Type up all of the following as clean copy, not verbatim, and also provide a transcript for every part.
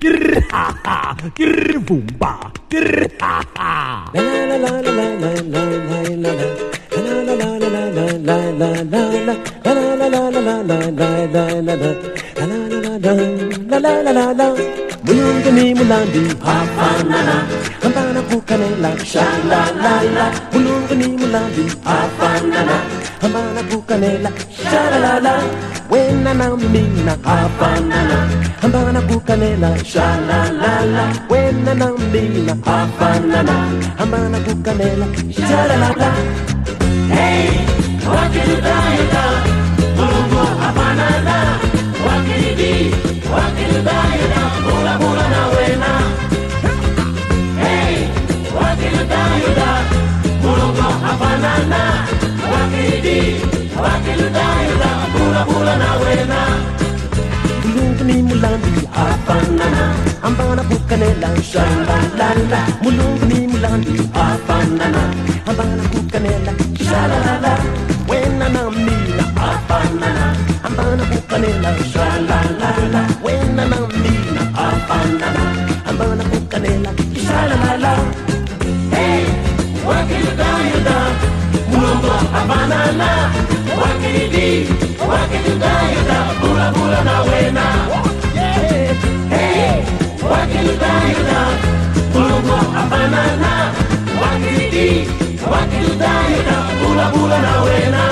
Grr ha ha, grr boom ba, grr ha ha. La la la la la la la la la la. La la la la la la la la la la. La la la la la la la la la la. La la la la la la la la. Mulungani mulandi hafanana, ambana kukanela sha la la la. Mulungani mulandi hafanana, ambana kukanela sha la la la. Wena na mina hafanana, ambana kukanela sha la la la. Wena na mina hafanana, ambana kukanela sha la la la. Hey, wakiludayuda, mulungu hafanana, wakilidi, wakiludayuda, mula mula na wena. Hey, wakiludayuda, mulungu hafanana, wakilidi, wakiludayuda, mula mula na wena. Mulungu ni mulambi hafanana, ambana kukanela sha la la la. Mulungu ni mulambi hafanana, ambana kukanela sha la la la. Wena na mina hafanana, ambana kukanela sha la la la. Wena na mina hafanana, ambana kukanela sha la la la. Hey, wakiludayuda, mulungu hafanana, wakilidi, wakiludayuda, mula mula na wena. Hey, wakiludayuda, mulungu hafanana, wakilidi, wakiludayuda, mula mula na wena.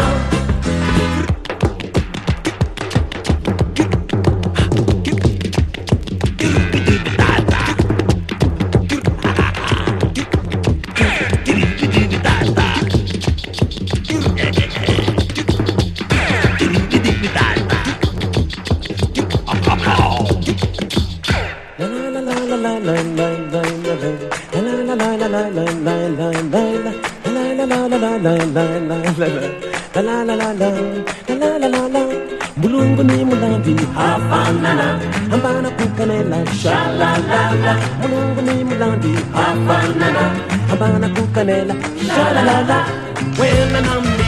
Mulungu ni mulambi hafanana, ambana kukanela sha la la la. Mulungu ni mulambi hafanana, ambana kukanela sha la la la. Wena na